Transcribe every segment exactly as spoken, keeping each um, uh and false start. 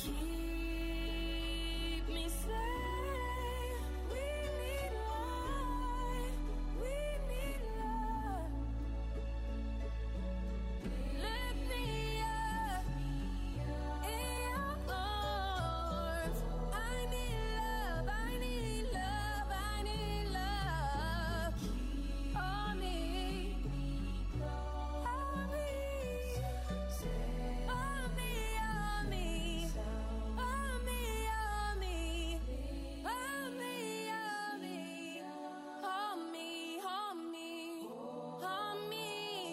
keep me safe. We need light, we need love. Lift me up in your arms. I need love, I need love, I need love. On me, on me, on me, on me, on me, on me, on me, on me, on me, on me, on me,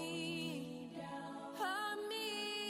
on me.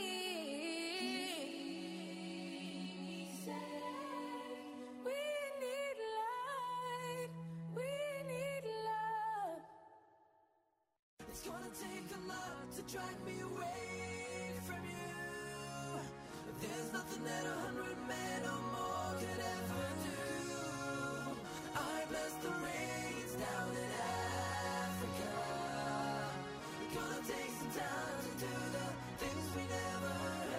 We need light, we need love. It's gonna take a lot to drag me away from you. There's nothing that a hundred men or more could ever do. I bless the rains down in Africa. It's gonna take some time to do the things we never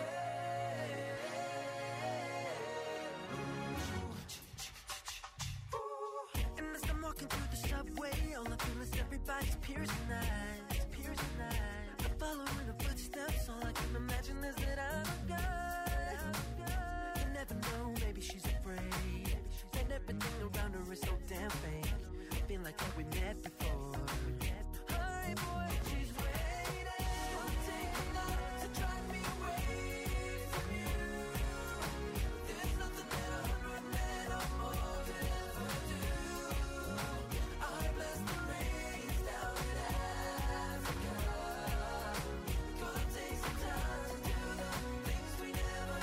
had. And as I'm walking through the subway, all I feel is everybody's piercing eyes, piercing eyes. I'm following the footsteps, all I can imagine is that I'm a guy. You never know, maybe she's afraid, and everything around her is so damn fake. I feel like that we met before. Hi boy, she's waiting. Gonna take a lot to drive me away from you. There's nothing that a hundred men or more could ever do. I bless the rains down in Africa. Gonna take some time to do the things we never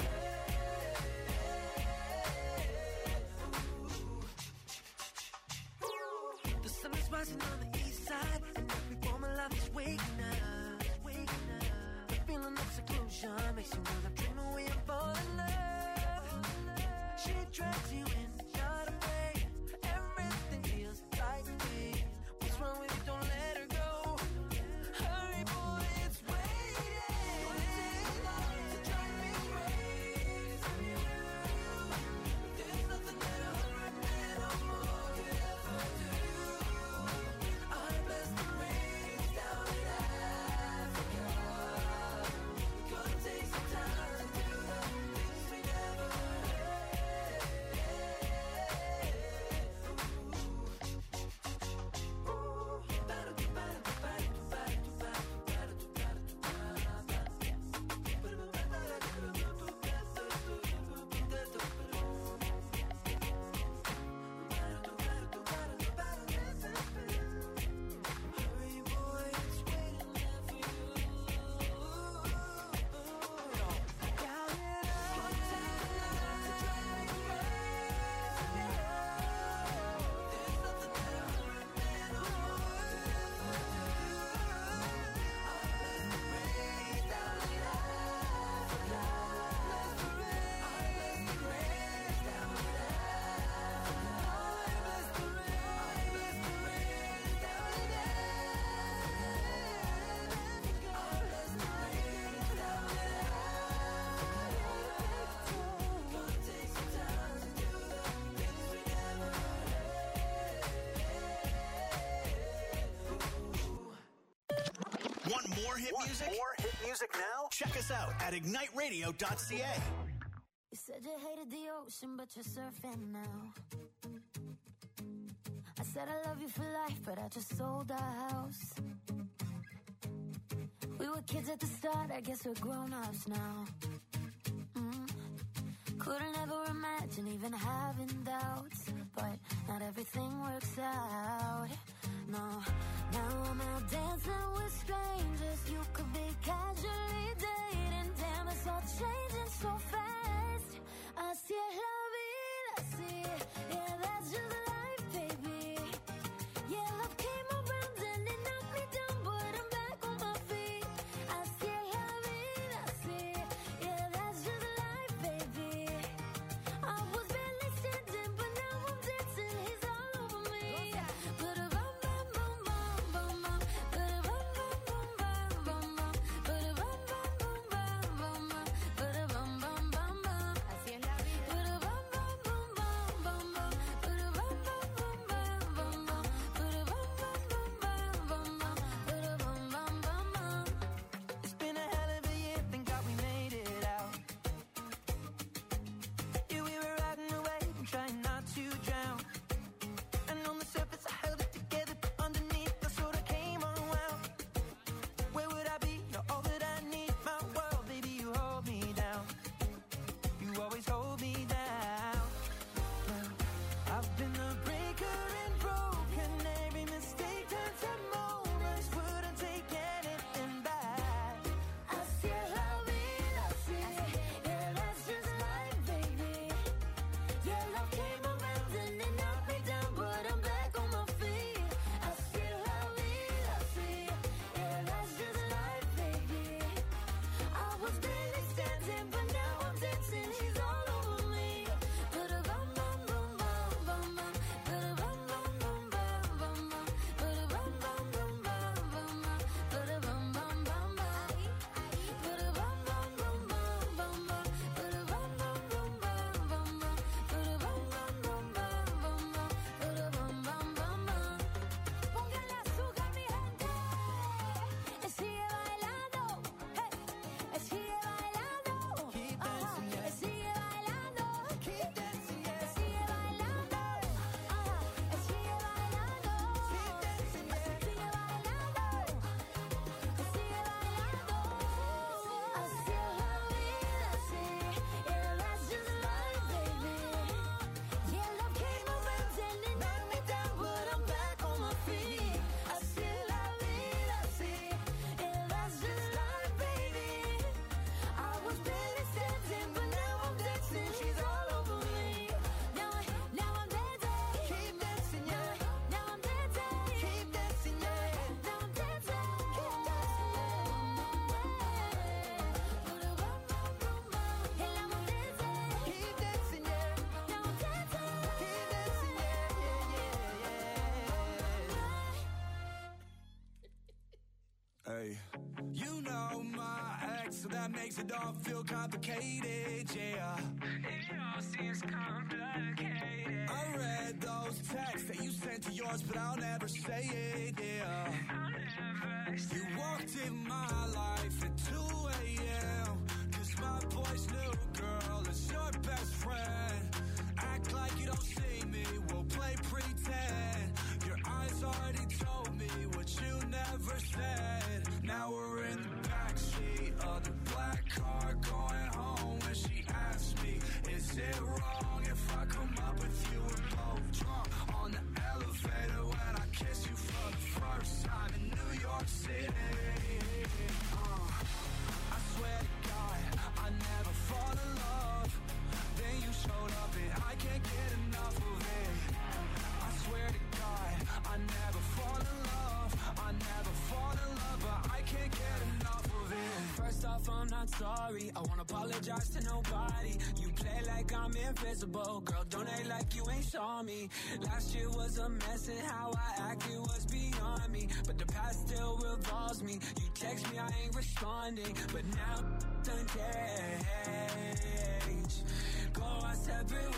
had. The sun is rising on the east side, and every woman life is waking up, waking up. The feeling of seclusion makes you wanna dream away and fall in love. She drags you in, not afraid. Everything feels right to me. What's wrong with you? Don't let her go. Hurry, boy, it's waiting. Gonna take a lot to drive me away from you. There's nothing that a hundred men or more could ever do. I bless the rains down in Africa. Gonna take some time to do the things we never Hurry, boy, it's waiting there for you. Count it up. Gonna take a lot to drive me away from you. There's nothing that a hundred men or more could ever do. I bless the rains down in Africa. Bless the rains. I bless the rains down in Africa. I bless the rains. I bless the rains down in Africa. I bless the rains down in Africa. Gonna take some time to do the things we never had. Want more hit music? More hit music now? Check us out at ignite radio dot c a. You said you hated the ocean, but you're surfing now. I said I love you for life, but I just sold our house. We were kids at the start, I guess we're grown-ups now. Mm. Couldn't ever imagine even having doubts, but not everything works out. No, now I'm out dancing with strangers. You could be casually dating. Damn, it's all changing so fast. Así es la vida, así. Yeah, that's just life, baby. Yeah, love came around and it knocked me down, but I'm back on my feet. Así es la vida, así. Yeah, that's just life, baby. I was barely standing, but now I'm dancing. He's all over me. But a bum bum bum bum bum bum. But a bum bum bum bum bum bum. But a bum bum so that makes it all feel complicated, yeah. It all seems complicated. I read those texts that you sent to yours, but I'll never say it, yeah. I'll never say You walked in my life at two a.m. Cause my boy's new girl is your best friend. Act like you don't see me, we'll play pretend. Your eyes already told me what you never said. Now we're in the backseat of the black car going home. And she asked me, is it wrong if I come up with you and both drunk on the elevator when I kiss you for the first time in New York City? Uh, I swear to God, I never fall in love. Then you showed up and I can't get enough of it. I swear to God, I never fall in love. I never fall in love, but I can't get enough of it. First off, I'm not sorry. I won't apologize to nobody. You play like I'm invisible. Girl, don't act like you ain't saw me. Last year was a mess and how I acted was beyond me. But the past still revolves me. You text me, I ain't responding. But now done changed. Go our separate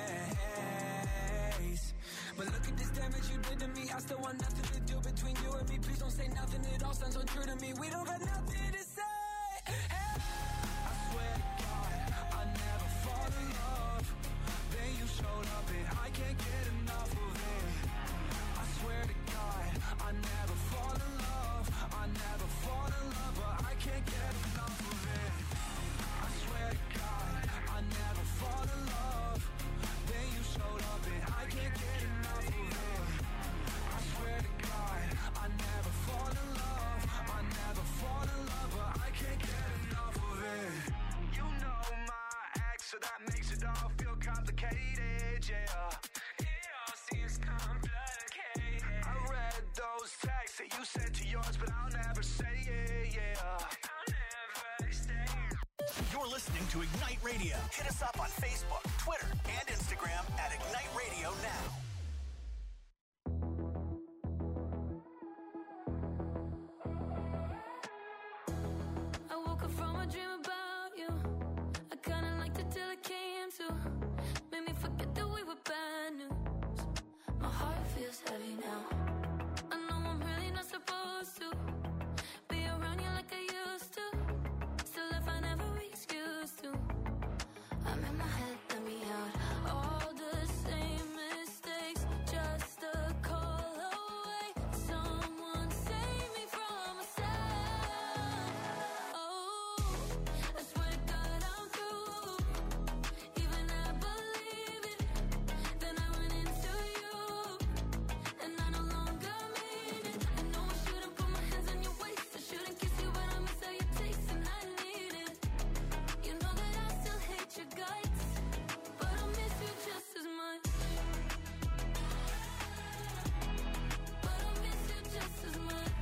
ways. But look at this damage you did to me. I still want nothing to do between you and me. Please don't say nothing, it all sounds untrue to me. We don't got nothing to say. Hey. I swear to God, I never fall in love. Then you showed up and I can't get enough of it. I swear to God, I never fall in love. I never fall in love, but I can't get enough of it. I swear to God, I never fall in love. Then you showed up and I can't get enough of it. I swear to God, I never fall in love. I never fall in love, but I can't get enough of it. You know my ex, so that makes it all feel complicated, yeah. It all seems complicated. I read those texts that you sent to yours, but I'll never say it, yeah. I'll never say You're listening to Ignite Radio. Hit us up on Facebook, Twitter, and Instagram at Ignite Radio Now. I woke up from a dream about you. I kinda liked it till it came to. Made me forget that we were bad news. My heart feels heavy now. I know I'm really not supposed to be around you like I used to. Still if I never excuse to. I'm in my head, let me out. All the same mistakes, just a call away. Someone save me from myself. Oh, I swear to God I'm through. Even I believe it. Then I went into you, and I no longer mean it. I know I shouldn't put my hands on your waist. I shouldn't kiss you, but I miss how you taste, and I need it. You know that I still hate your guts, but I miss you just as much. But I miss you just as much.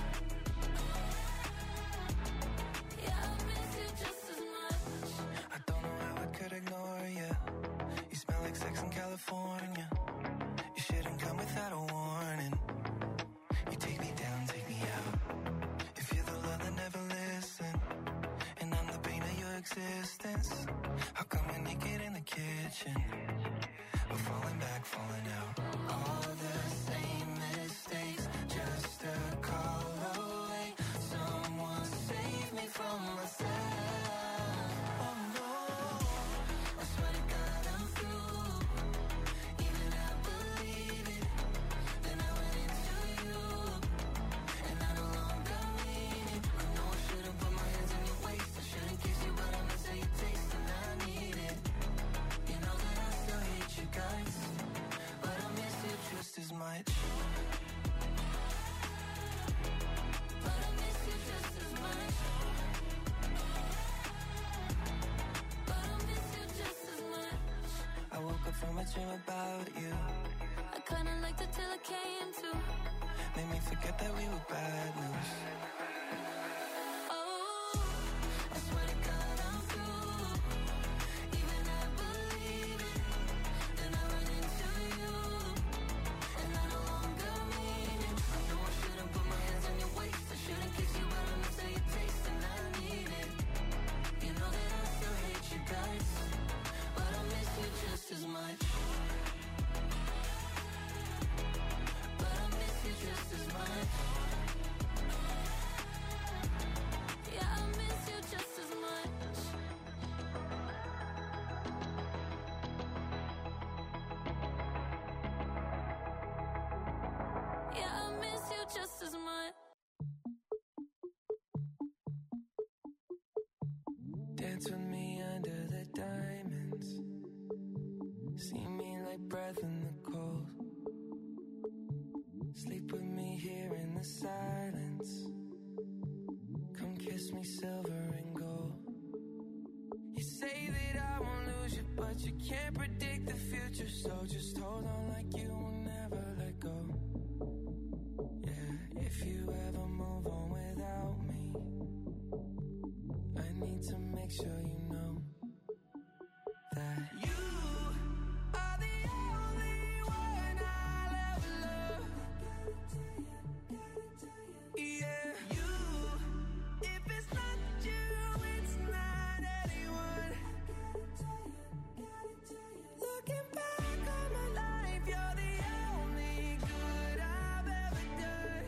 Yeah, I miss you just as much. I don't know how I could ignore you. You smell like sex in California. You shouldn't come without a warning. You take me down, take me out. If you're the love that never listened, and I'm the pain of your existence, how come we're naked in the kitchen? We're falling back, falling out. All the same mistakes, just a call away. Someone save me from myself. Oh no, I swear to God I'm through. Even I believe it. Then I went into you, and I no longer mean it. I know I shouldn't put my hands on your waist. I shouldn't kiss you, but I miss how you taste, and I need it. You know that I still hate you guys, but I miss you just as much. But I miss you just as much. But I miss you just as much. I woke up from a dream about you. I kinda liked it till it came to. Made me forget that we were bad news. Oh, I swear to God I'm through. Even I believe it. Then I went into you, and I no longer mean it. I know I shouldn't put my hands on your waist. I shouldn't kiss you, but I miss how you taste, and I need it. Dance with me under the diamonds. See me like breath in the cold. Sleep with me here in the silence. Come kiss me silver and gold. You say that I won't lose you, but you can't predict the future. So just hold on like you will never let go. Yeah, if you ever move on without me, I need to make sure you know that you are the only one I'll ever love. Yeah, you, if it's not you, it's not anyone. Looking back on my life, you're the only good I've ever done.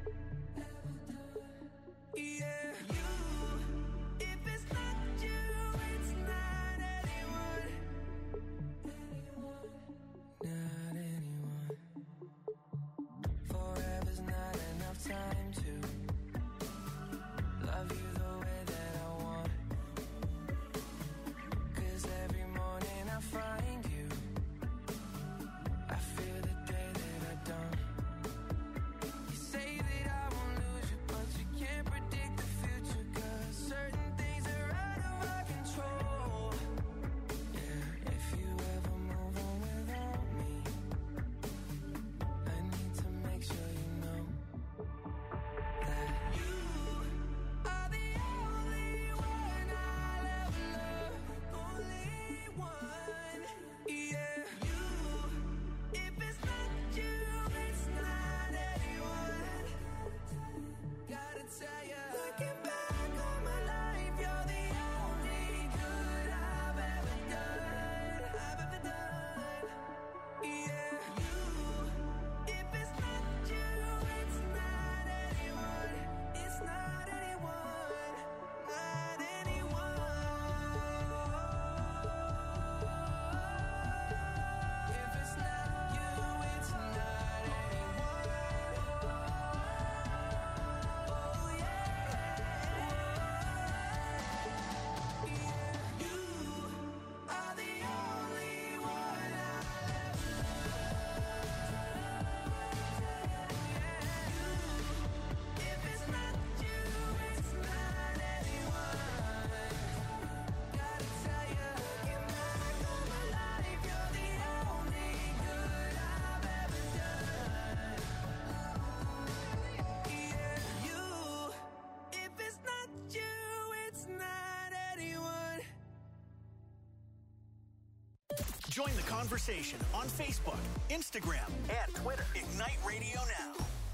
Yeah, you, if it's not you, it's not anyone. Not anyone. Forever's not enough time to love you the way that I want. 'Cause every morning I find you, I feel the day that I don't. You say that I won't lose you, but you can't predict the future. 'Cause certain things are out of our control. Yeah, if you ever move on without me, I need to make sure you know that you are the only one I'll ever love. Only one. Yeah, you, if it's not you, it's not anyone. Gotta tell ya, looking back on my life, you're the only good I've ever done. I've ever done. Yeah, you, if it's not you, it's not anyone. It's not anyone. Not anyone. If it's not you, it's not anyone. Oh yeah. You are the only one I'll ever love. If it's not you, it's not anyone. Gotta tell ya, looking back on my life, you're the only good I've ever done. Yeah, you, if it's not you, it's not anyone. Join the conversation on Facebook, Instagram, and Twitter. Ignite Radio Now.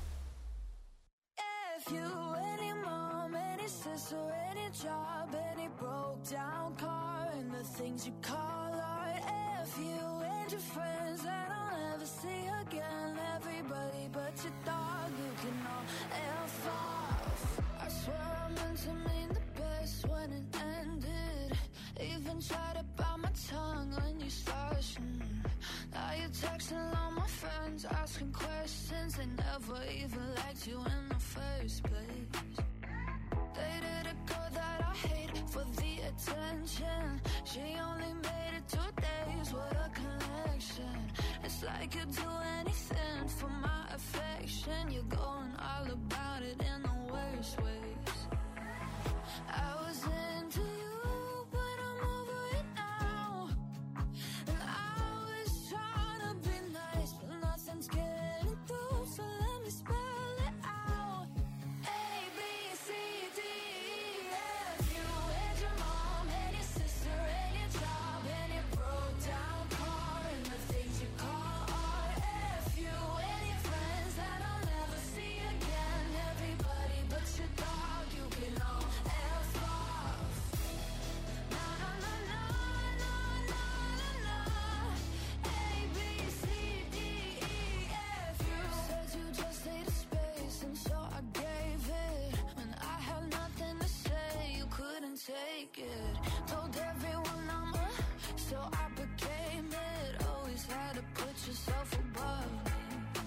If you, any mom, any sister, any job, any broke down car, and the things you call art. If you and your friends that I'll never see again, everybody but your dog, you can all F off. I swear I meant to mean the best when it ended. Even tried to bite my tongue when you started. Mm. Now you're texting all my friends, asking questions. They never even liked you in the first place. Dated a girl that I hate for the attention. She only made it two days, what a connection. It's like you'd do anything for my affection. You're going all about it in the worst ways. I was into you, but I'm over it now. And I was trying to be nice, but nothing's getting through, so let me spell it out. A, B, C, D, E, F. You and your mom and your sister and your job and your broke down car and the things you call art. F you and your friends that I'll never see again. Everybody but your dog, you can all F off. Na na na na na na na na. A, B, C, D, E, F. You said you just needed space, and so I gave it. When I had nothing to say, you couldn't take it. Told everyone I'm a, so I became it. Always had to put yourself above me.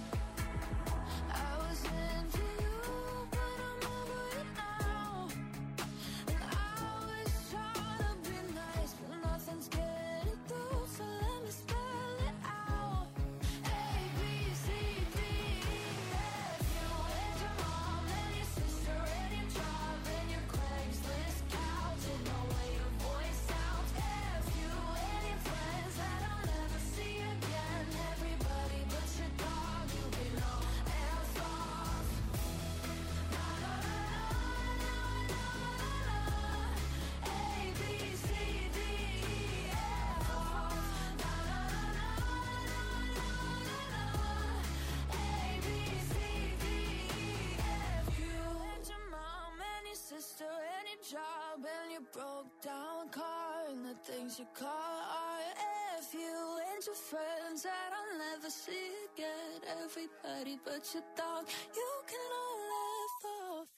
I was into you, but I'm over it now. And I was trying to your broke down car and the things you call art. If you and your friends that I'll never see again, everybody but your dog, you can all laugh off.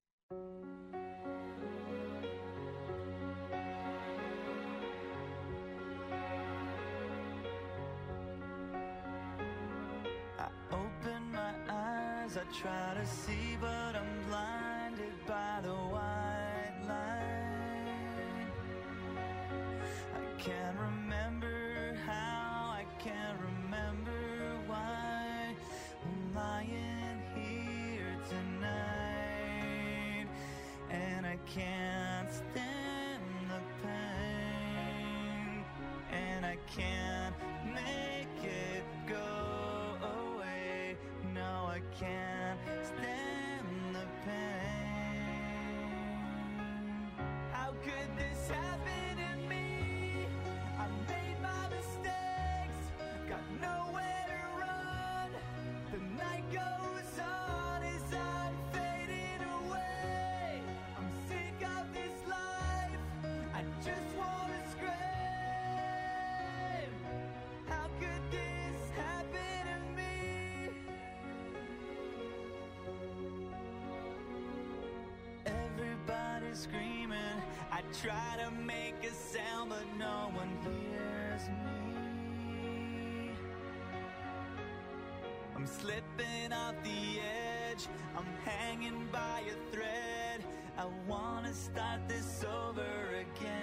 I open my eyes, I try to see, but I'm blinded by the white line. I can't remember how, I can't remember why I'm lying here tonight, and I can't stand the pain, and I can't make it go away. No, I can't stand the pain. How could this happen to me? I made my mistakes, got nowhere to run. The night goes on as I'm fading away. I'm sick of this life, I just wanna scream. How could this happen to me? Everybody's screaming, I try to make a sound, but no one hears me. I'm slipping off the edge, I'm hanging by a thread. I wanna start this over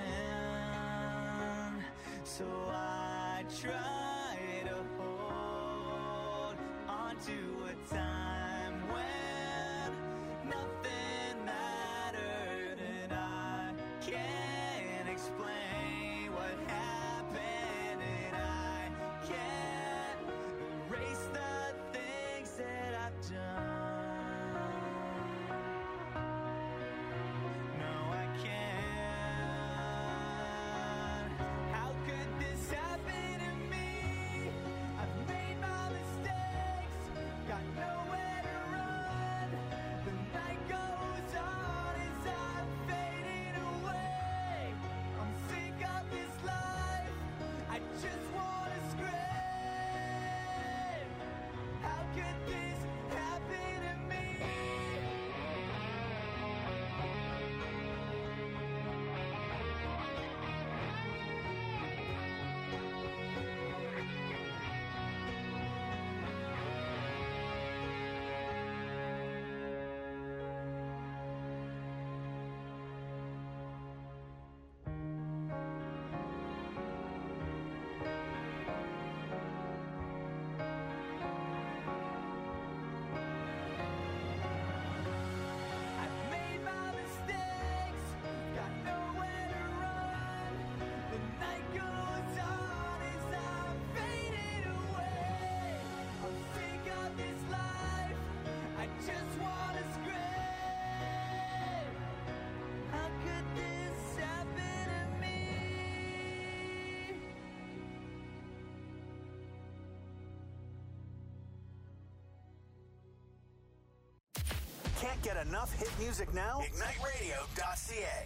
again. So I try to hold on to a time when nothing mattered, and I can't explain what happened, and I can't erase the things that I've done. No, I can't. How could this happen to me? I've made my mistakes, got nowhere to run. The night goes on as I'm fading away. I'm sick of this life, I just wanna scream. How could this happen to me? I've made my mistakes, got nowhere to run. The night goes on as I'm fading away. I'm sick of this life, I just wanna scream. How could this happen to me? Can't get enough hit music now? Ignite Radio dot C A.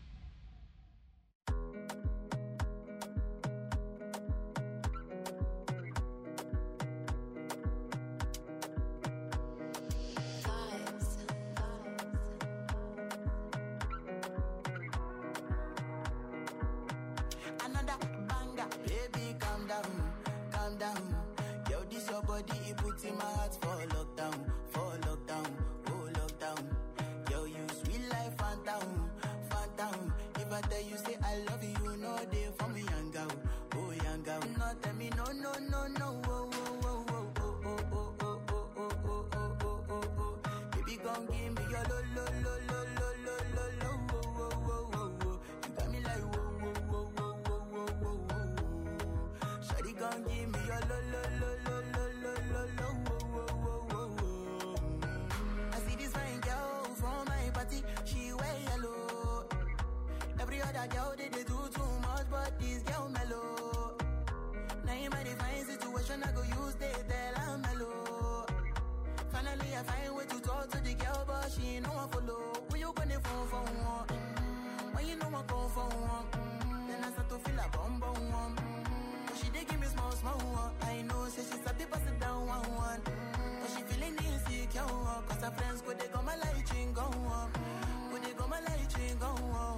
Another banger, baby, calm down, calm down. Yo, this your body, it puts in my heart for lockdown, for lockdown, oh lockdown. Yo, you sweet life, phantom, phantom. If I tell you say I love you, you know they for me, young girl, oh young girl. No, tell me no, no, no, no, oh, oh, oh, oh, oh, oh, oh, oh, oh, oh, oh, oh, oh, oh, oh. Baby, gon' give me your lo, lo, lo, lo, lo, lo, lo, lo, oh, oh, oh, oh, oh. You got me like whoa, whoa, whoa, whoa, whoa, whoa, whoa, whoa. Shawty gon' give me your lo, lo, lo, lo, lo, lo, lo, lo, oh, oh, oh, oh, oh. I see this fine girl from my party, she wear yellow. Every other girl they, they do too much, but this girl mellow. Now in my divine situation, I go use they tell I'm mellow. Finally, I find way to talk to the girl, but she ain't no one follow. When you gonna phone for one? When you know want go for one. Mm-hmm. Then I start to feel a bum bum one. Mm-hmm. But she dey give me small small one. I know, say she sabi pass it down one one. Mm-hmm. But she feeling insecure, cause her friends go they go my light ring go on. Go they go my light ring go on.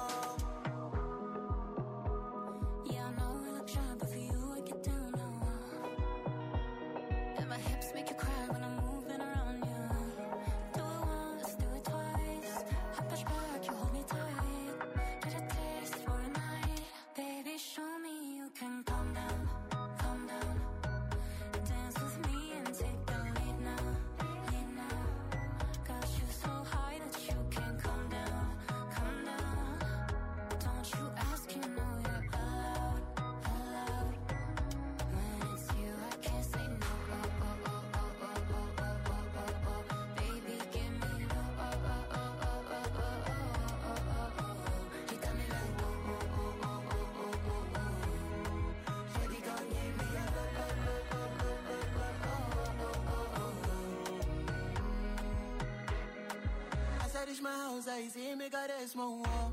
Yeah, I know we look shy, but for you I get down now. And my hips make you cry when I'm moving around you. Do it once, do it twice. I push back, you hold me tight. Get a taste for a night. Baby, show me you can calm down, calm down. Dance with me and take the lead now, lead now. Got you so high that you can't come down, come down. Don't you ask, you know you're allowed, allowed. When it's you, I can't say no. Oh, oh, oh, oh, oh, oh, oh, oh, oh, oh. Baby, give me no. Oh, oh, oh, oh, oh, oh, oh, oh, oh, oh. You got me like oh, oh, oh, oh, oh, oh, oh, oh. Shawty gon' give me a lo, lo, lo, lo, lo, lo, lo, oh, oh, oh, oh. As I reach my house, I see me got a small wall.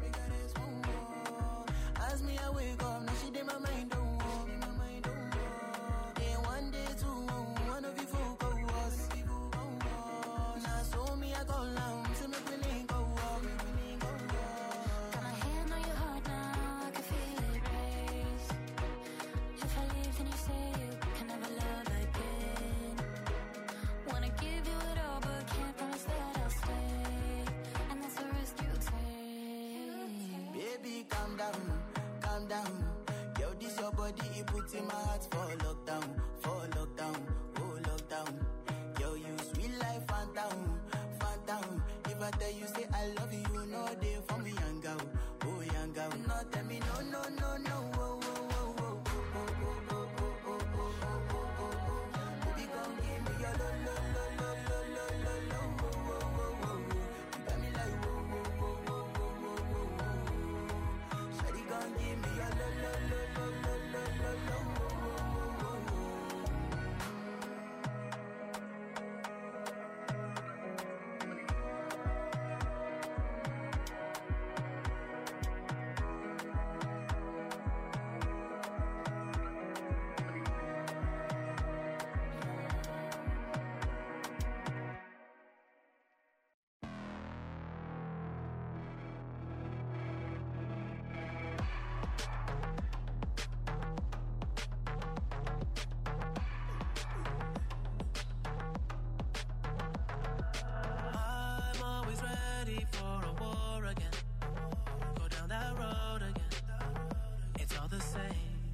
As me I wake up, now she did my mind don't walk. Then one day two, one of you folk go us. Now so me I go down, see me feeling go up. Got my hand on your heart now, I can feel it race. If I leave, then you say you can never love again. Wanna give you it all, but can't promise that I'll stay. And that's the risk you take. Baby, calm down, calm down. Yo, this your body, it puts in my heart for lockdown, for lockdown, oh lockdown. Yo, you sweet life, phantom, phantom. If I tell you say I love you, no day for me, young girl, oh young girl. No, tell me no, no, no, no, oh, oh, oh, oh, oh, oh, oh, oh, oh, oh, oh, oh, oh, oh. Baby, gon' give me your lo, lo, lo, lo, lo, lo, lo, lo, oh, oh, oh, oh. You got me like whoa, whoa, whoa, whoa, whoa, whoa, whoa, whoa. Shawty gon' give me your lo, lo, lo, lo, lo, lo, lo, lo, oh, oh, oh, oh, oh. I'm always ready for a war again. Go down that road again. It's all the same.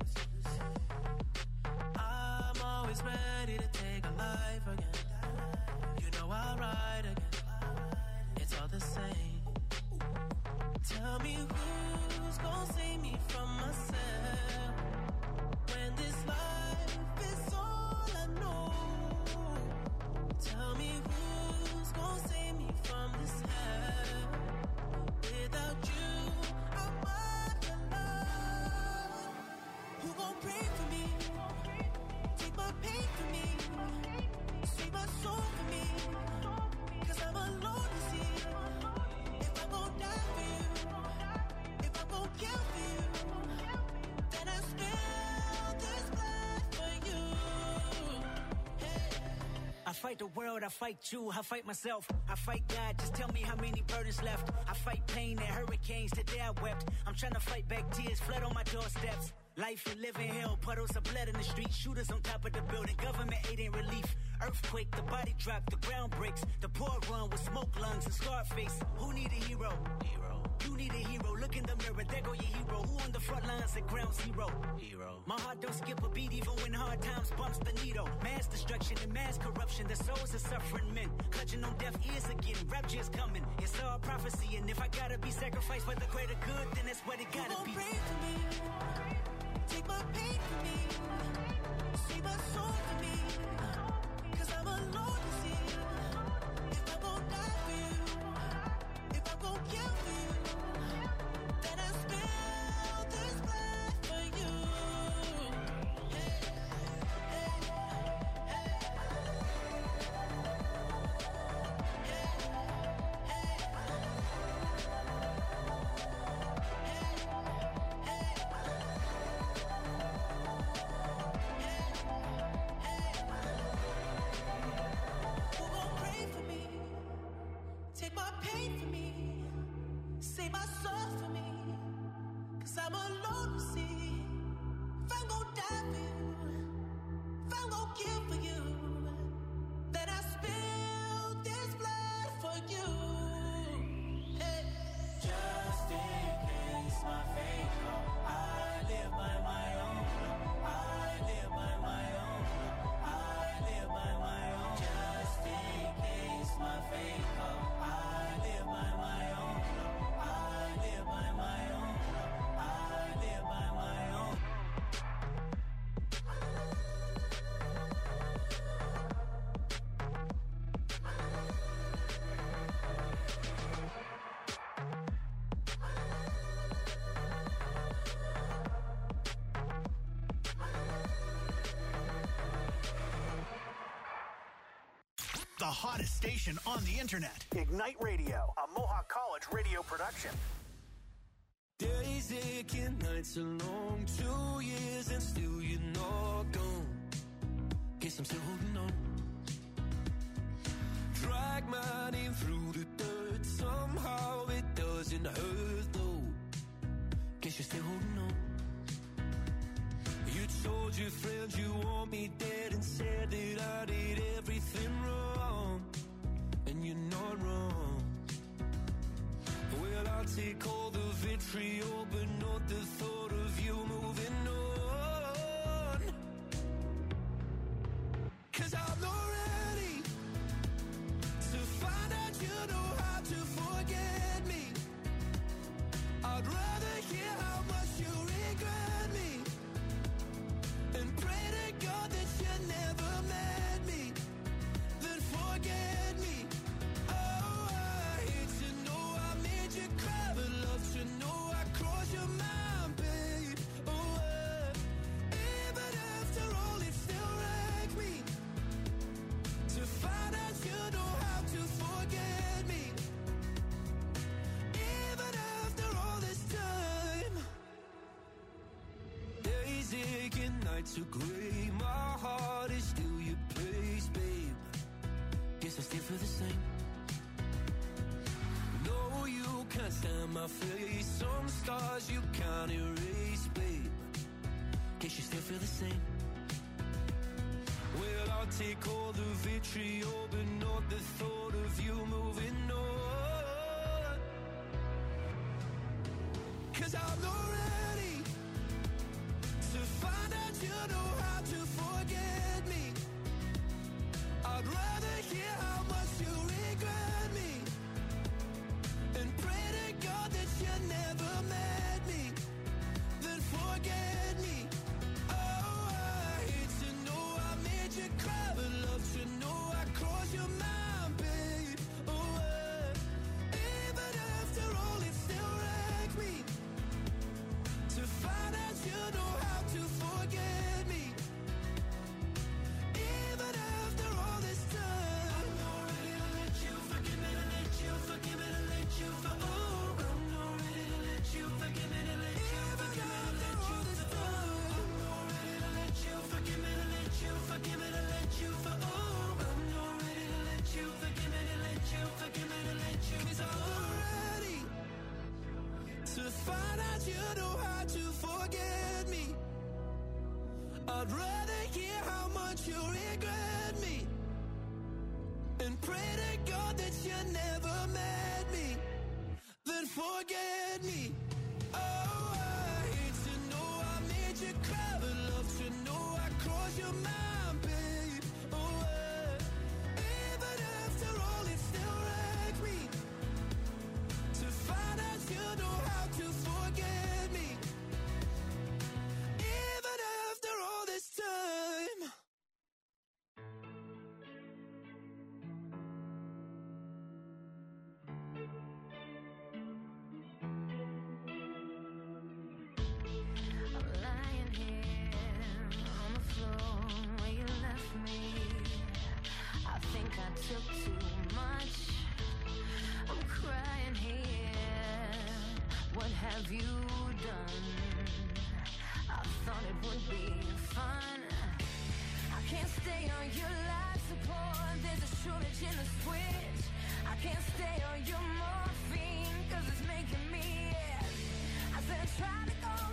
I'm always ready to take a life again. You know I'll ride again. It's all the same. Tell me who's gonna save me from myself when this life is all I know. Tell me who's gonna save me from this hell. Without you, I'm alone. Who gon' pray for me? Take my pain for me. Save my soul for me. Cause I'm alone to see. If I'm gon' die for you, if I'm gon' kill for you, then I spill this blood for you. I fight the world, I fight you, I fight myself, I fight God, just tell me how many burdens left. I fight pain and hurricanes, today I wept. I'm trying to fight back tears, flood on my doorsteps. Life and living hell, puddles of blood in the street, shooters on top of the building, government aid ain't relief. Earthquake, the body drop, the ground breaks, the poor run with smoke lungs and scarred face. Who need a hero? Hero. You need a hero, look in the mirror, there go your hero. Who on the front lines at ground zero? Hero. My heart don't skip a beat even when hard times bumps the needle. Mass destruction and mass corruption, the souls of suffering men. Clutching on deaf ears again, rapture's coming. It's all prophecy, and if I gotta be sacrificed for the greater good, then that's what it gotta be. Pray for me, take my pain for me, save my soul for me. Cause I'm alone to see. If I'm gon' die for you, if I'm gon' kill for you, then I spill this blood for you. Hey, hey, hey. Hey, hey. I'm alone to see. If I'm gonna die for you, if I'm gonna kill for you, then I spill this blood for you. Hey. Just in case my fate comes, I live by my own. I live by my own. I live by my own. Just in case my fate comes, I live by my own. I live by my own. I live by my own. The hottest station on the internet. Ignite Radio, a Mohawk College radio production. Days aching, nights are long, two years and still you're not gone. Guess I'm still holding on. Drag my name through the dirt, somehow it doesn't hurt though. Guess you're still holding on. You told your friends you want me dead and said that I did everything wrong. And you're not wrong. Well, I'll take all the vitriol, but not the thought of you moving on. Cause I'm not ready to find out you know how to forget me. I'd rather hear how much you regret me and pray to God that you never met me, then forget me. Oh, I hate to know I made you cry, but love to know I crossed your mind, babe. Oh, uh, even after all, it still wrecks me to find out you know how to forget me. Even after all this time, days aching, nights are gray, my heart is still your place, babe. Guess I still feel the same. No, you can't stand my face, some scars you can't erase, babe. Guess you still feel the same. Well, I'll take all the vitriol, but not the thought of you moving on. Cause I'm not ready to find out you know how to forget me. I'd rather hear how much you regret me and pray to God that you never met me, then forget me. Oh, I hate to know I made you cry, but love to know I crossed your mind, babe. Oh, uh, even after all, it still wrecks me to find out you know how to forget me. Even after all this time, I'm not ready to let you forgive me, to let you forgive me, to let you for oh, I'm not ready to let you forgive me, to let you forgive me, to let you for oh, I'm not ready to let you forgive me, to let you forgive me, to let you for oh, I'm not ready to let you forgive me, to let you forgive me, to let you. 'Cause I'm not ready to find out you know how to forget me. I'd rather hear how much you regret me and pray to God that you never met me, then forget me. Oh, I hate to know I made you cry, but love to know I crossed your mind, babe. Oh, uh, even after all, it still wrecks me to find out you know how to forget me. Even after all this time. I'm lying here on the floor where you left me. I think I took too much. I'm crying here. What have you done? I thought it would be fun. I can't stay on your life support. There's a shortage in the switch. I can't stay on your morphine, cause it's making me ill. I said I tried to go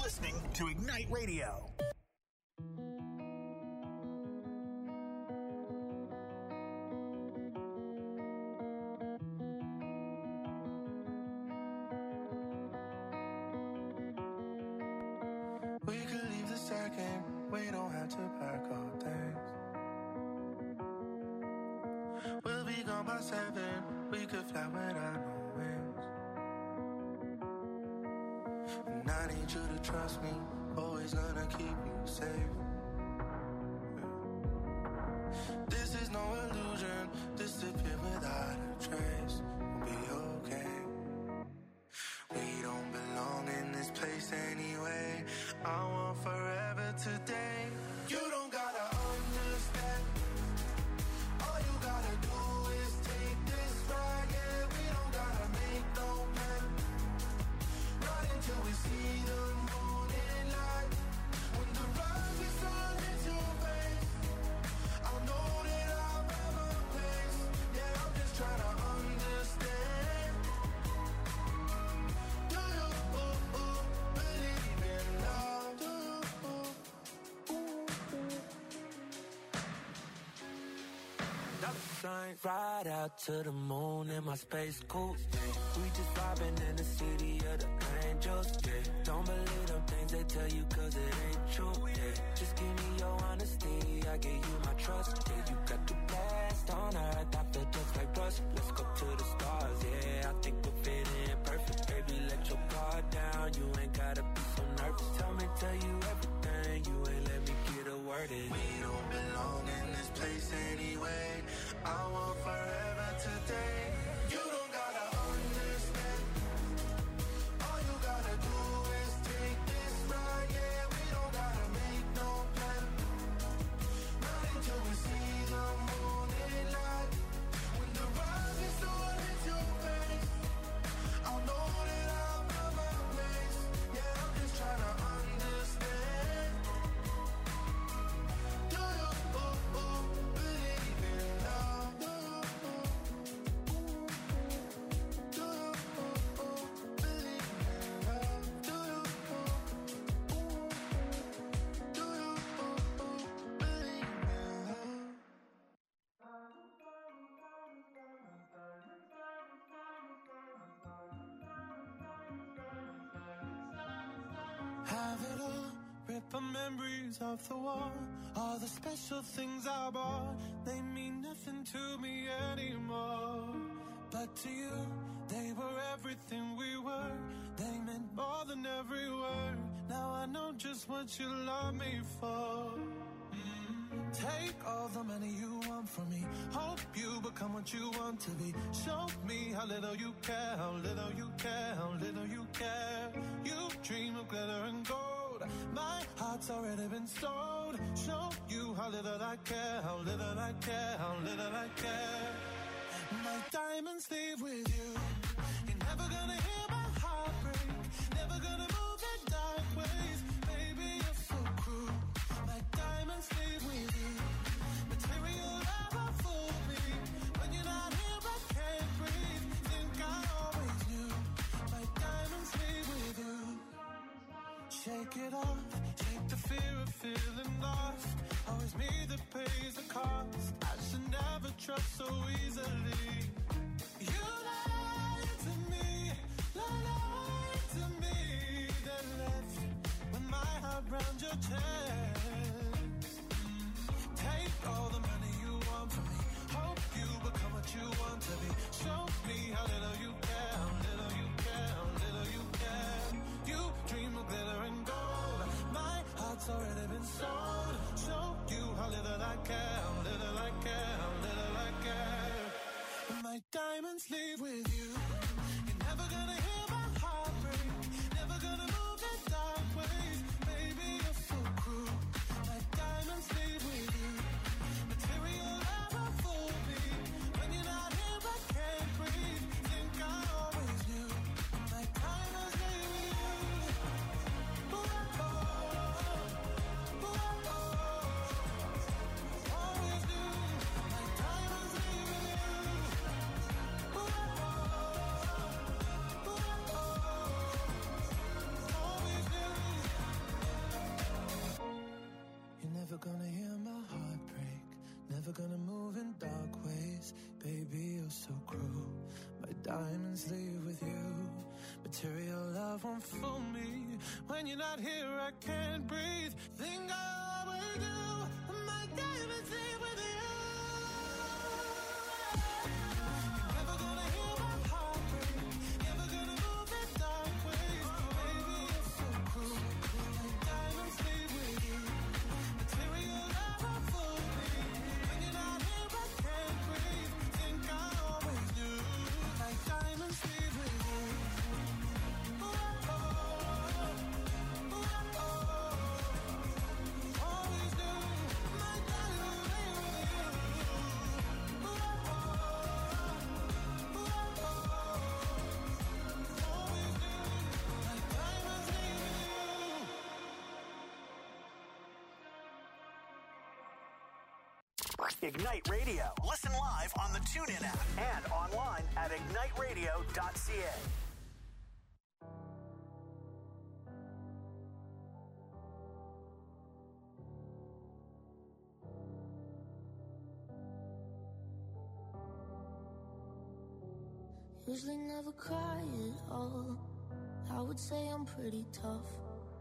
listening to Ignite Radio. We could leave the second, we don't have to pack our things. We'll be gone by seven, we could fly without no wings. And I need you to trust me, always gonna keep you safe. This is no illusion, disappear without a trace. We'll be okay. We don't belong in this place anyway. I want forever today. You don't gotta understand. All you gotta do is take this ride. Yeah, we don't gotta make no plan. Not until we see the morning light. When the rise is on into your face, I'll know that I'll have a place. Yeah, I'm just trying to understand. Do you ooh, ooh, believe in love? Do you ooh, ooh, ooh. Dollar sign, ride out to the moon in my space coupe. We just vibing in the city of the angels. Yeah, don't believe them things they tell you 'cause it ain't true. Yeah, just give me your honesty, I give you my trust. Yeah, you got the best on earth, I feel just like rust. Let's go to the stars. Yeah, I think we're fitting perfect. Baby, let your guard down. You ain't gotta be so nervous. Tell me, tell you everything. You ain't let me get a word in. We don't belong in this place anyway. I want forever today. You don't gotta understand. All you gotta do is take this ride. Yeah, we don't gotta make no plan. Not until we see the morning light. When the rise is on into your face, I'll know that I'll have a place. Yeah, I'm just trying to understand. Do you ooh, ooh, believe in love? Do you ooh, ooh, do you ooh, ooh, believe in love? Do you ooh, ooh, do you ooh, ooh, believe in love? Have it all, rip the memories off the wall. All the special things I bought, they mean nothing to me anymore. But to you, they were everything we were. They meant more than every word. Now I know just what you love me for. Take all the money you want from me. Hope you become what you want to be. Show me how little you care, how little you care, how little you care. You dream of glitter and gold. My heart's already been sold. Show you how little I care, how little I care, how little I care. My diamonds leave with you. You're never gonna hear my heart break. Never gonna move in dark ways. Baby, you're so cruel. My diamonds leave with you. Material never fooled me. When you're not here, I can't breathe. Think I always knew. My diamonds leave with you. Shake it off. Shake the fear of feeling lost. Always me that pays the cost. I should never trust so easily. You lied to me. Lied to me. Then left with my heart round your chest. Take all the money you want from me. Hope you become what you want to be. Show me how little you care, how little you care, how little you care. You dream of glitter and gold. My heart's already been sold. Show you how little I care, how little I care, how little I care. My diamonds leave Material love won't fool me. When you're not here, I can't breathe. Think I always do. My diamonds leave with you. You're never gonna hear my heart break. Never gonna move in dark ways. Baby, it's so cruel. My diamonds leave with you. Material love won't fool me. When you're not here, I can't breathe. Think I always do. My diamonds leave with you. Ignite Radio. Listen live on the TuneIn app and online at ignite radio dot c a. Usually never cry at all. I would say I'm pretty tough.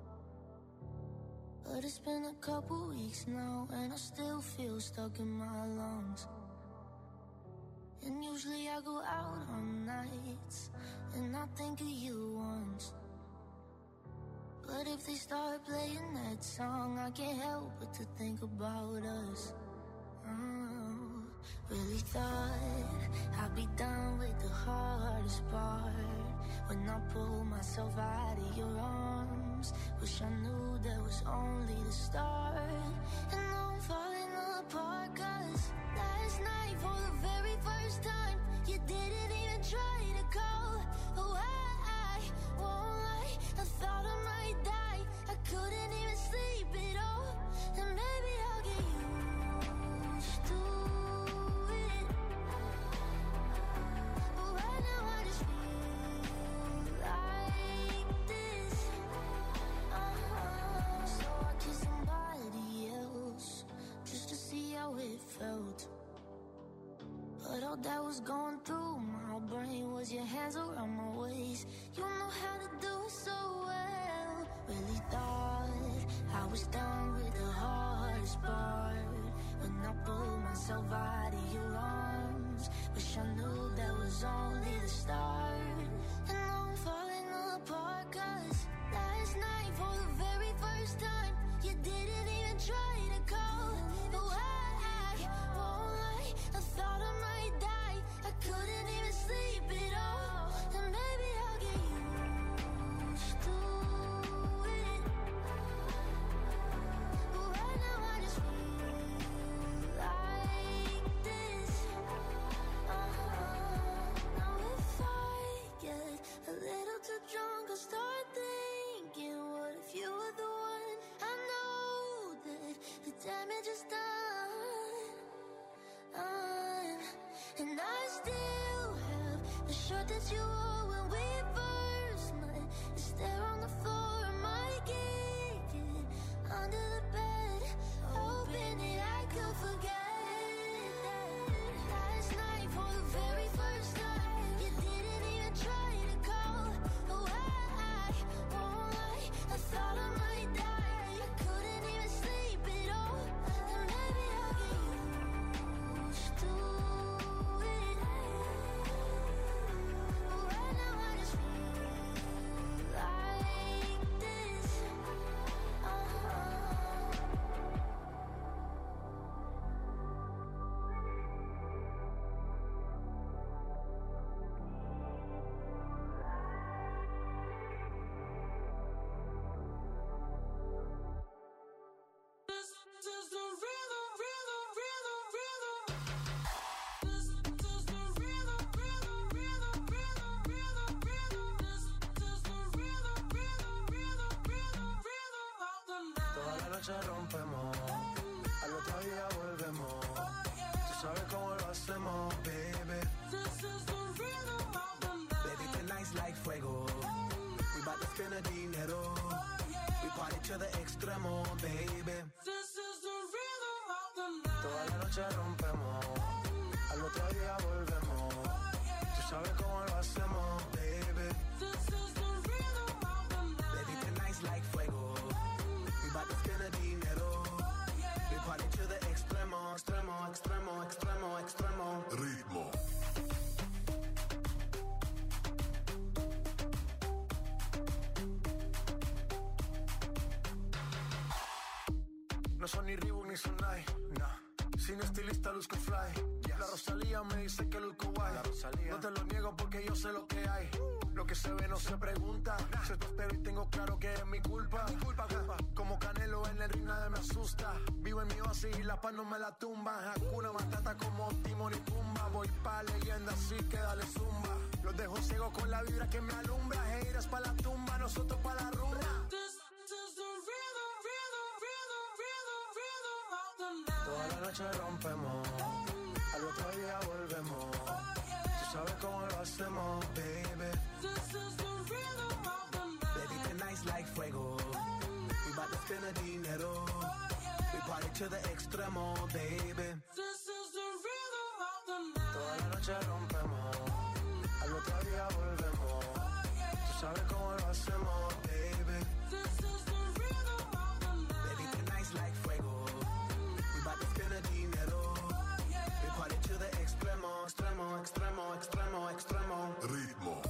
But it's been a couple weeks now, and I still feel stuck in my lungs. And usually I go out on nights, and I think of you once. But if they start playing that song, I can't help but to think about us. Oh, really thought I'd be done with the hardest part. When I pull myself out of your arms, wish I knew that was only the start. And now I'm falling apart, cause last night for the very first time, you didn't even try to call. Oh, I, I won't lie, I thought I might die. I couldn't even sleep at all. And maybe I'll get used to it. But right now I just feel like this. Uh-huh. So I kissed somebody else just to see how it felt. But all that was going through my brain was your hands around my waist. You know how to do it so well. Really thought I was done with the hardest part. When I pulled myself out of your arms, wish I knew that was only the start. And now I'm falling apart, cause last night for the very first time, you didn't even try to call. No, I, I won't lie, I thought I might die. I couldn't even sleep at all. And maybe I'll get used to it. But right now I just feel like this. Uh-huh. Now if I get a little too drunk, I'll start thinking, what if you were the one? I know that the damage is done. Um, and I still have the shirt that you wore when we first met. It's there on the floor, I might kick it under the bed, hoping that I could forget that. Last night for the very first time, you didn't even try to call. Oh, I, I won't lie, I thought I might die. I couldn't even sleep at all. And maybe I'll get used to it. But right now I just feel like this. Uh-huh. This is the rhythm, rhythm, rhythm, rhythm. This is the rhythm, rhythm, rhythm, rhythm, rhythm, rhythm. This is the rhythm, rhythm, rhythm, rhythm, rhythm of the night. Toda la noche rompemos, al otro día volvemos. Tú sabes cómo lo hacemos, baby. This is the rhythm of the night. Baby, tonight's like fuego. We bout to spend the dinero. We party to the extremo, baby. This is the rhythm of the night. Toda la noche rompemos, al otro día volvemos. Tú sabes cómo lo hacemos, baby. This is the son ni Reebok ni Sonai, nah. Sin estilista luzco fly, yes. La Rosalía me dice que luzco guay. No te lo niego porque yo sé lo que hay. Lo que se ve no se pregunta. Nah. Se te espero y tengo claro que es mi culpa, mi culpa, culpa. Como Canelo en el ring nadie me asusta. Vivo en mi oasis y la paz no me la tumba. Hakuna Matata como Timón y Pumba. Voy pa' leyenda así que dale zumba. Los dejo ciego con la vibra que me alumbra. Heiras pa' la tumba, nosotros pa' la rumba. Toda la noche rompemos, al otro día volvemos. Tú sabes cómo lo hacemos, baby. Baby, tonight's like fuego. We bout to spend the dinero. We party to the extremo, baby. Toda la noche rompemos, al otro día volvemos. Tú sabes cómo lo hacemos, baby. Baby, tonight's like fuego. Dinero. We party to the extremo, extremo, extremo, extremo, extremo. Ritmo.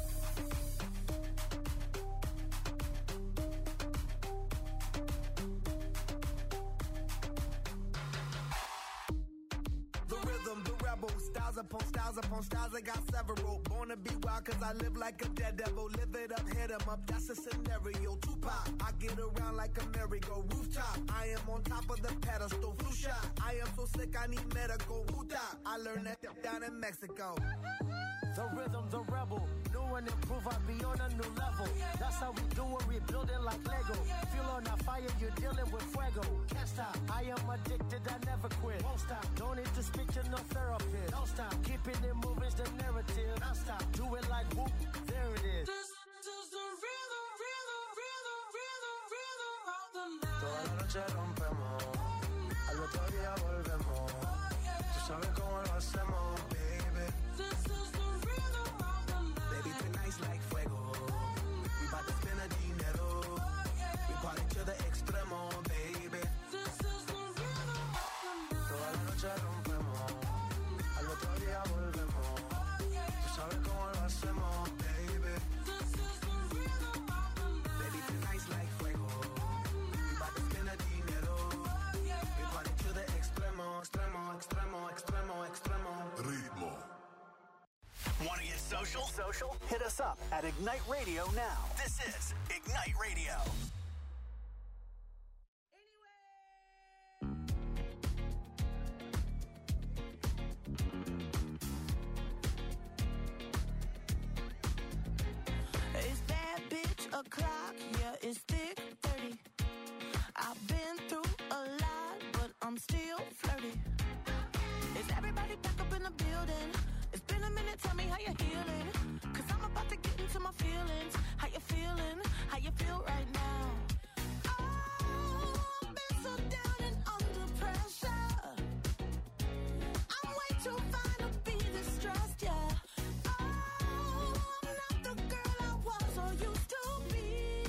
The rhythm, the rebel, styles upon styles upon styles, I got several. Born to be wild cause I live like a daredevil. Live it up, hit 'em up, that's a scenario. Tupac, I get around like a merry-go rooftop. I am on top of the pedestal, flu shot. I am so sick I need medical. Huta, I learned that down in Mexico. The rhythm, the rebel, new and improve, I'll be on a new level. That's how we do it, we build it like Lego. Feel on a fire, you're dealing with fuego. Can't stop, I am addicted, I never quit. Won't stop, don't need to speak to no therapist. Don't stop, keeping it moving's the narrative. Don't stop, do it like whoop, there it is. This is the rhythm, rhythm, rhythm, rhythm, rhythm of the night. Toda la noche rompemos, al otro día volvemos. Tú sabes cómo lo hacemos, baby. This is the rhythm of the night. Baby, tonight's like fuego. We bout to spend the dinero. We party to the extremo, baby. This is the rhythm of the night. Toda la noche rompemos, al otro día volvemos. Tú sabes cómo lo hacemos, baby. This is the rhythm of the night. Baby, tonight's like fuego. We bout to spend the dinero. We party to the extremo, extremo, extremo, extremo, extremo. Ritmo. Want to get social? Social? Hit us up at Ignite Radio now. This is Ignite Radio. It's that bitch o'clock, yeah, it's thick thirty. I've been through a lot, but I'm still flirty. Is everybody back up in the building? It's been a minute, tell me how you're healing. Cause I'm about to get into my feelings. How you feeling? How you feel right now? Oh, I've been so down and under pressure. I'm way too fine to be this stressed, yeah. Oh, I'm not the girl I was or used to be.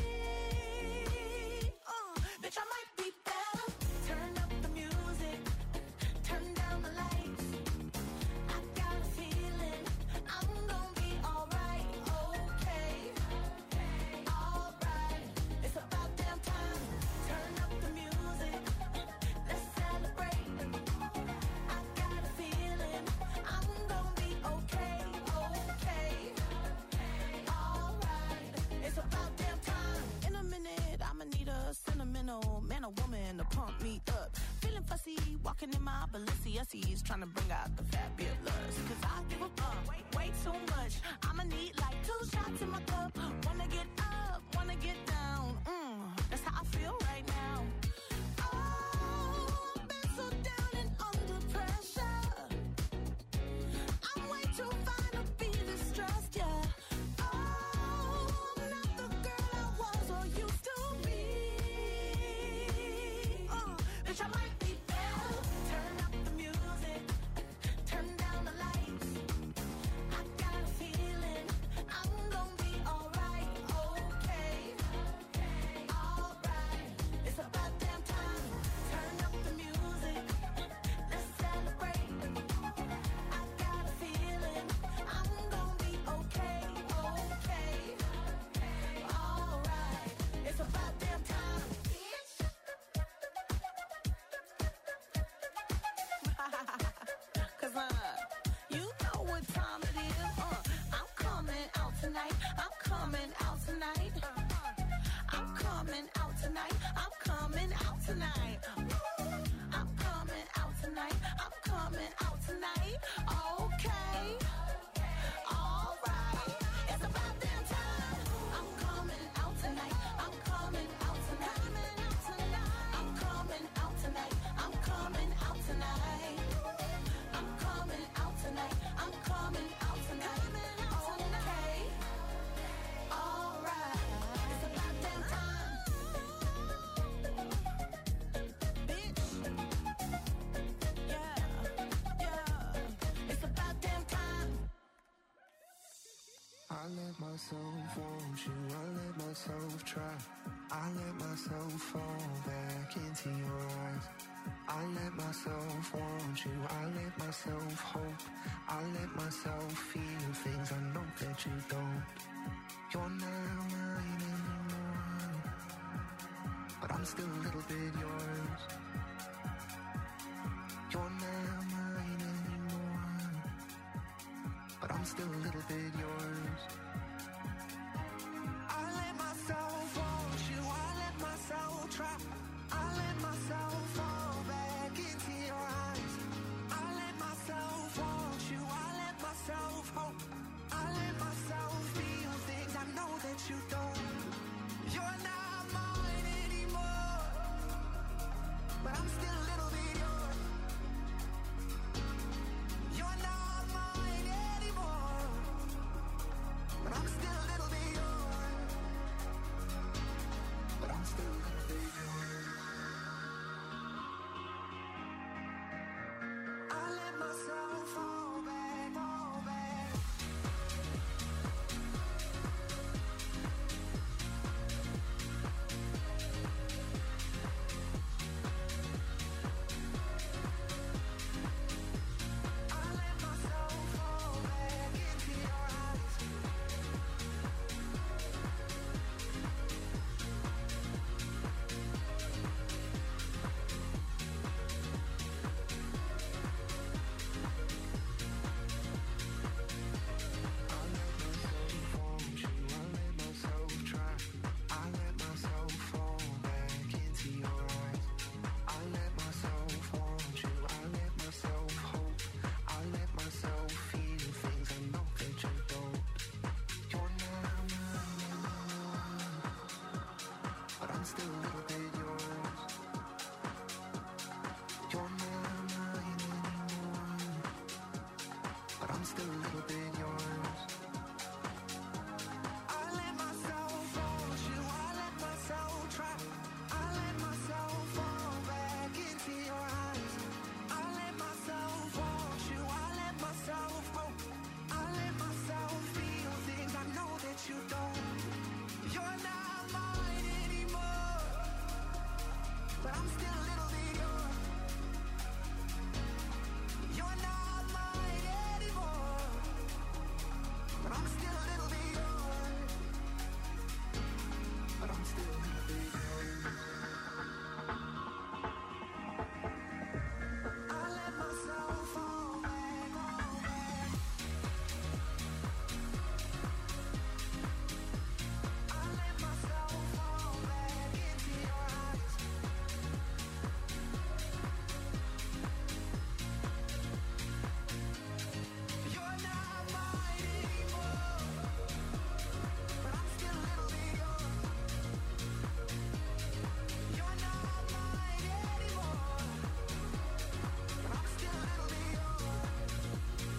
Uh, bitch, I might be better. Turn up the music. Turn down the lights. I got a feeling I'm gonna be alright, okay, alright. It's about damn time. Turn up the music. Let's celebrate. I got a feeling I'm gonna be okay, okay, alright. It's about damn time. In a minute, I'ma need a sentimental man or woman to pump me up. Feeling fussy, walking in my Balenciennes, trying to bring out the fabulous. Cause I give a fuck way, way too much. I'ma need like two shots in my cup. Wanna get up, wanna get down. Mm, that's how I feel right now. Oh, I've been so down and under pressure. I'm way too fine to be this stressed, yeah. Oh, I'm not the girl I was or used to be. Uh, bitch, I might be better. Turn up the music. Turn down the lights. I got a feeling I'm gonna be alright, okay, tonight. I'm coming out tonight. I'm coming out tonight. Okay. All right. It's about damn time. I'm coming out tonight. I'm coming out tonight. I'm coming out tonight. I'm coming out tonight. I'm coming out tonight. I'm coming out tonight. Okay. All right. It's about damn time. Bitch. Yeah. Yeah. It's about damn time. I let myself want you, I let myself try. I let myself fall back into your eyes. I let myself want you, I let myself hope. I let myself feel things I know that you don't. You're not mine anymore, but I'm still a little bit yours. You're not mine anymore, but I'm still a little bit yours. I let myself want you, I let myself try. I let myself fall back into your eyes. I let myself want you, I let myself hope. I let myself feel things I know that you don't. You're not mine anymore, but I'm still a little bit yours. You're not mine anymore, but I'm still a little bit yours. But I'm still a little bit yours. I let myself fall back, fall back. I let myself fall back into your eyes. Want you, I let myself try. I let myself fall back into your eyes. I let myself want you, I let myself hope. I let myself feel things I know that you don't. You're not mine anymore, but I'm still a little bit yours. You're not mine anymore, but I'm still a little bit yours. I let myself want you, I let myself try. I let myself fall back into your eyes. I let myself want you, I let myself hope. I let myself feel things I know that you don't. You're not mine anymore, but I'm still a little bit yours. You're not mine anymore, but I'm still a little bit yours. But I'm still a little bit yours. I let myself fall back, fall back. I let myself fall back into your eyes. You're not mine anymore, but I'm still a little bit yours. You're not mine anymore, but I'm still a little bit yours.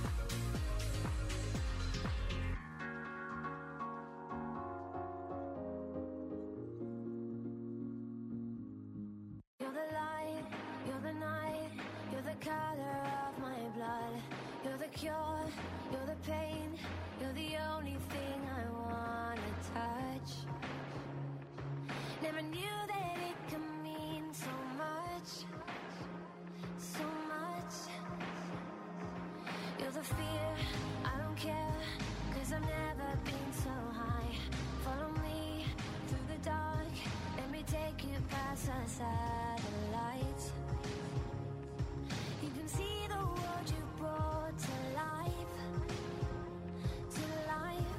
You're the light, you're the night, you're the color of my blood. You're the cure, you're the pain, you're the only thing I wanna touch. Never knew that it could mean so much, so much. You're the fear, I don't care, cause I've never been so high. Follow me through the dark, let me take you past the satellites. You can see the world you brought to life, to life.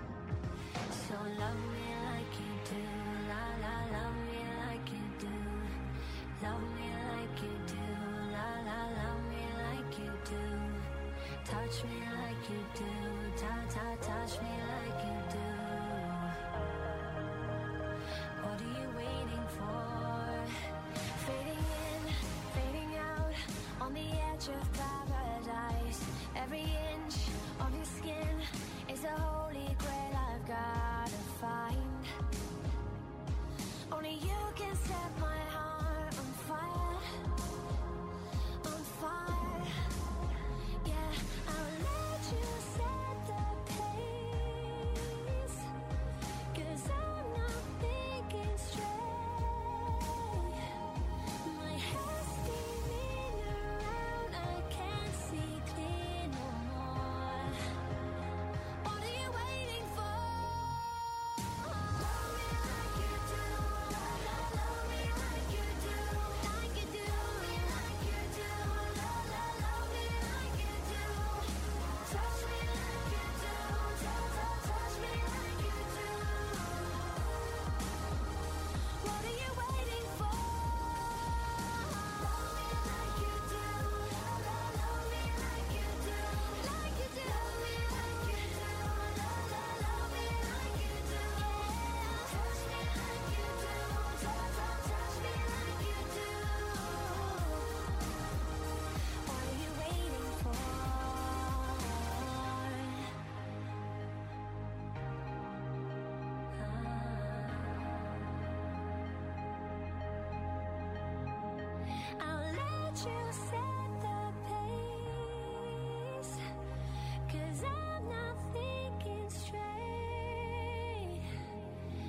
So love me like you do, la la, love me like you do. touch me like you do. Ta ta touch me like